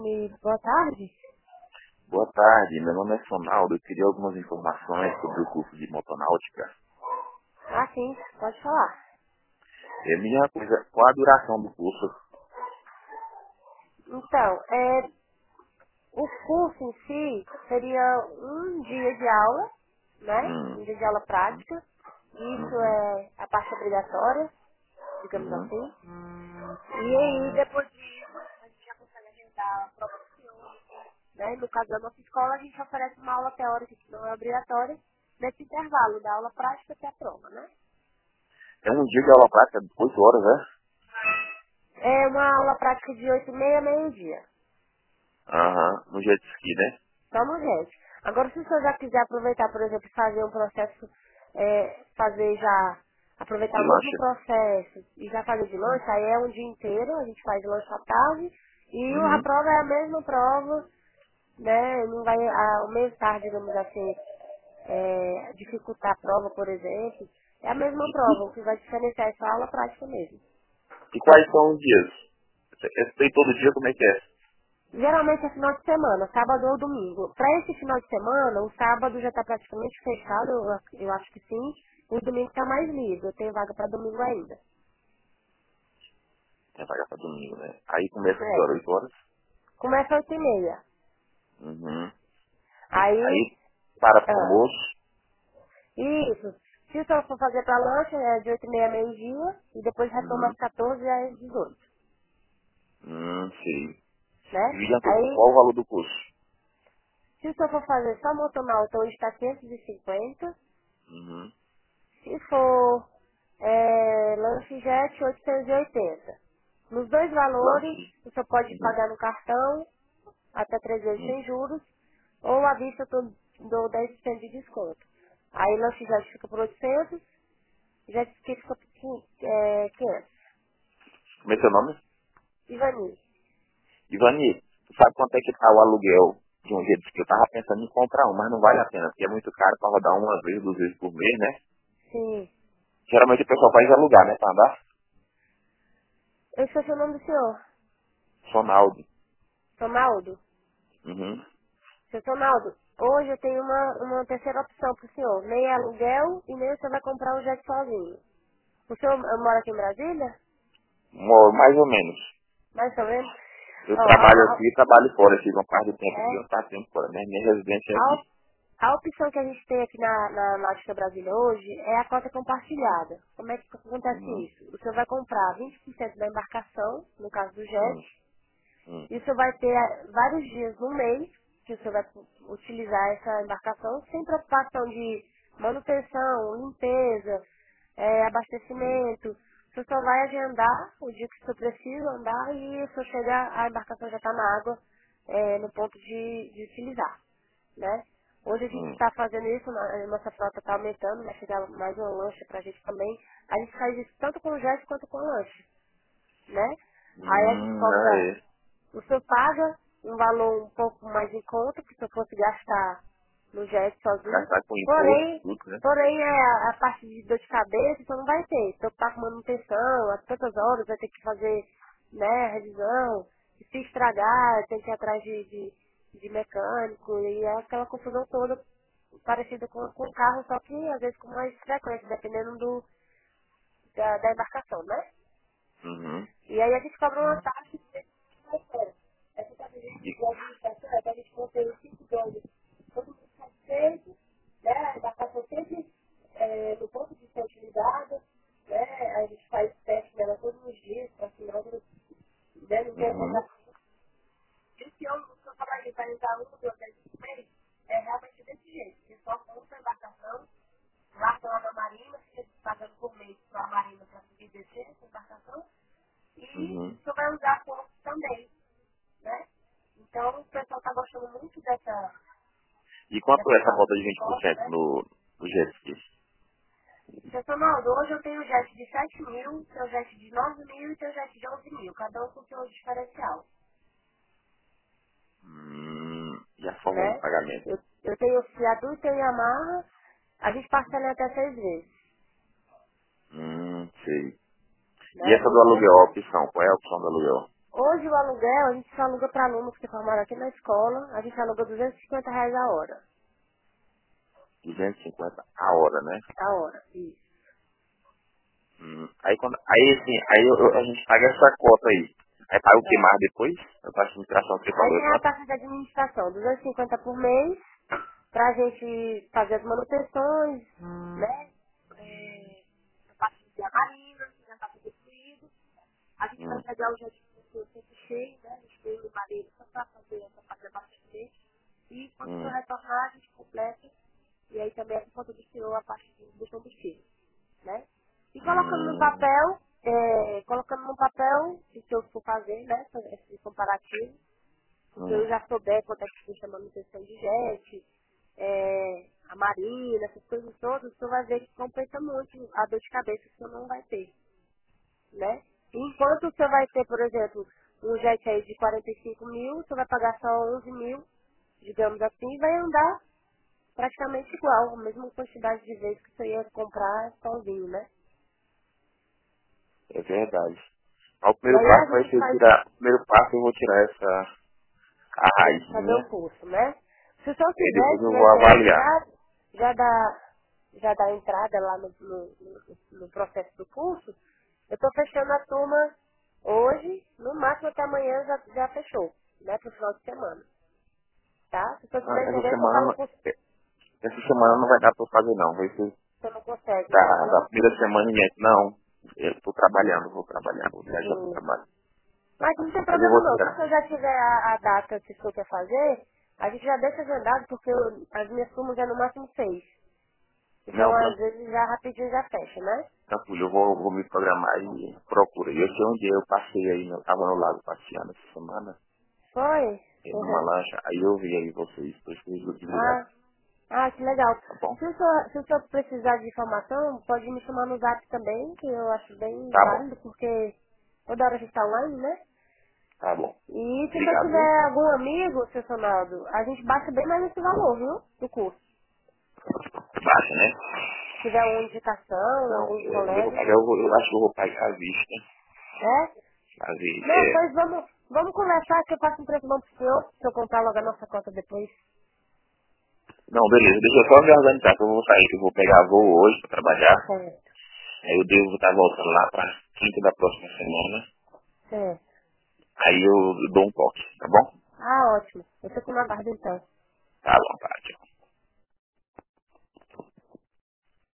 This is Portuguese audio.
Boa tarde. Boa tarde, meu nome é Sonaldo. Eu queria algumas informações sobre o curso de motonáutica. Ah, sim, pode falar. E a minha coisa, qual a duração do curso? Então, o curso em si seria um dia de aula, né? Um Hum, dia de aula prática. Isso uhum, é a parte obrigatória, digamos uhum. assim. E aí, depois disso, a gente já consegue agendar a prova do senhor, né? No caso da nossa escola, a gente oferece uma aula teórica que não é obrigatória, nesse intervalo da aula prática até a prova, né? É um dia de aula prática de 8 horas, né? É uma aula prática de 8h30 a meio-dia. Aham, no jet ski, né? Toma, gente. Agora, se o senhor já quiser aproveitar, por exemplo, fazer um processo, fazer já, aproveitar De o mesmo lancha. processo e já fazer de lanche, aí é um dia inteiro, a gente faz lanche à tarde, e a Uhum. prova é a mesma prova, né, não vai aumentar, digamos assim, dificultar a prova, por exemplo. É a mesma prova, o que vai diferenciar é só a aula prática mesmo. E quais são os dias? Eu sei todo dia como é que é. Geralmente é final de semana, sábado ou domingo. Para esse final de semana, o sábado já está praticamente fechado, eu acho que sim. O domingo está mais livre, eu tenho vaga para domingo ainda. Tem vaga pra domingo, né? Aí começa que É. hora? 8 horas? Começa às 8h30. Uhum. Aí, Aí para pro ah, almoço? isso. Se o senhor for fazer para lanche, é de 8h30 a meio-dia, e depois retoma Uhum. às 14 às 18, Sei. né? Juliana, Aí, qual o valor do curso? se o senhor for fazer só motonal, então está 550. Uhum. Se for lanche jet, 880. Nos dois valores, Lanche. você pode Uhum. pagar no cartão, até 3 vezes sem juros, ou à vista eu dou 10% de desconto. Aí lanche jet fica por 800, jet ski fica por 500. Como é seu nome? Ivani, Ivani, tu sabe quanto é que tá o aluguel de um jet ski? Eu tava pensando em comprar um, mas não vale a pena, porque é muito caro pra rodar uma vez, 2 vezes por mês, né? sim. Geralmente o pessoal faz alugar, né, pra andar. Eu esqueci o nome do senhor. Sonaldo. Ronaldo. Uhum. Seu Ronaldo, hoje eu tenho uma terceira opção para o senhor. Nem aluguel e nem você vai comprar um jet sozinho. O senhor mora aqui em Brasília? Mais ou menos. Mais ou menos? Eu Ó, trabalho aqui e trabalho fora, fico uma parte do tempo aqui, é, uma parte do tempo fora, né? Minha residência é a, aqui. op- a opção que a gente tem aqui na Náutica Brasília hoje é a cota compartilhada. Como é que acontece Uhum. isso? O senhor vai comprar 20% da embarcação, no caso do jet, Hum, hum, e o senhor vai ter vários dias no mês que o senhor vai utilizar essa embarcação sem preocupação de manutenção, limpeza, hum, abastecimento. O senhor só vai agendar o dia que o senhor precisa andar e o senhor chegar, a embarcação já está na água, no ponto de utilizar, né? Hoje a gente hum, está fazendo isso, a nossa frota está aumentando, vai chegar mais uma lancha para a gente também. A gente faz isso tanto com o jet quanto com o lanche, né? Aí a gente cobra, cobra, é. o senhor paga um valor um pouco mais em conta, que se eu fosse gastar no jet sozinho. Gastar com imposto, Porém, tudo, né? porém a parte de dor de cabeça, então não vai ter. Se eu pago manutenção, às tantas horas vai ter que fazer, né, revisão. E se estragar, tem que ir atrás de mecânico, e é aquela confusão toda parecida com o carro, só que às vezes com mais frequência, dependendo da embarcação, né? Uhum. E aí a gente cobra uma taxa de essa taxa de administração é para a gente manter os 5 dólares todo mundo satisfeito, né? A embarcação sempre no ponto de ser utilizada, né? A gente faz teste dela todos os dias, para que não, né, não tenha Uhum. contato. E se eu sou capaz de realizar um, 2 vezes por mês, é realmente desse jeito. Você só compra a embarcação, gasta lá na marina, fica pagando por mês para a marina para subir e descer essa embarcação, e Uhum. você vai usar pontos também, né? Então o pessoal está gostando muito E quanto é dessa essa parte volta de de vinte por esporte, cento né? no jet ski? Seu Ronaldo, hoje eu tenho jet de 7 mil, seu jet de 9 mil e seu jet de 11 mil, cada um com seu diferencial, E a forma de né? pagamento? Eu tenho fiador e tenho Yamaha, a gente parcela em até 6 vezes, Sei. E né? essa do aluguel, a opção? Qual é a opção do aluguel? Hoje o aluguel, a gente só aluga para alunos que formaram aqui na escola, a gente aluga R$ 250 a hora. 250 a hora, né? A hora, isso. Aí assim, a gente paga essa cota aí. Aí paga o que É. mais depois? A taxa de administração que você Aí falou, é tem a quanto? taxa de administração, 250 por mês, pra gente fazer as manutenções, né? A parte de a marina, que já está tudo destruído. A gente vai Hum, pegar o jet sempre cheio, né? A gente tem o marido só para fazer essa parte de abastecimento. E quando for hum, retornar, a gente completa. E aí também a conta do senhor a parte do combustível, né? E hum, colocando no papel, se o senhor for fazer, né? Fazer esse comparativo, se o senhor hum. já souber quanto é que custa a manutenção de jet, a marina, essas coisas todas, o senhor vai ver que compensa muito a dor de cabeça que o senhor não vai ter, né? Enquanto o senhor vai ter, por exemplo, um jet aí de 45 mil, o senhor vai pagar só 11 mil, digamos assim, e vai andar praticamente igual, a mesma quantidade de vezes que você ia comprar sozinho, né? É verdade. Mas o E primeiro aí a passo vai gente ser faz tirar. O primeiro passo eu vou tirar essa a fazer o raizinha curso, né? Se o senhor e depois quiser, eu tiver vou interesse avaliar. já dá entrada lá no processo do curso, eu estou fechando a turma hoje, no máximo até amanhã já fechou, né? Pro final de semana, tá? Se o senhor Ah, tiver interesse, eu falo com você, essa semana não vai dar pra eu fazer não. Vai ser você não consegue não, da né? primeira semana em diante. Não. Eu tô trabalhando, vou viajar pro Sim. trabalho. Mas não tem Mas eu problema vou não. Se tirar. você já tiver a data que o senhor quer fazer, a gente já deixa agendado, porque as minhas turmas é no máximo 6. Então, Não, às vezes, já rapidinho já fecha, né? tranquilo, vou me programar e procura. E eu sei onde eu passei aí, eu tava no lago passeando essa semana, Foi? numa Uhum. lancha, aí eu vi aí vocês, por isso que eu tive ligado, Que legal. tá bom? Se o senhor precisar de informação, pode me chamar no Zap também, que eu acho bem Tá bom, válido, porque toda hora a gente está online, né? tá bom. E se você Obrigado, viu? tiver algum amigo, seu Sonaldo, a gente baixa bem mais esse valor, viu? Do curso. Baixa, né? Se tiver uma indicação, Não, algum eu vou colega, pagar, eu acho que eu vou pagar à vista. né? A vista, Não, pois vamos conversar que eu faço um preço bom pro senhor, se eu comprar logo a nossa conta depois. Não, beleza, deixa eu só me organizar que eu vou sair, que eu vou pegar voo hoje pra trabalhar. Certo, Aí eu devo estar voltando lá pra quinta da próxima semana. certo. Aí eu dou um toque, tá bom? Ah, ótimo. Eu fico na guarda então. Tá bom, tá, tchau.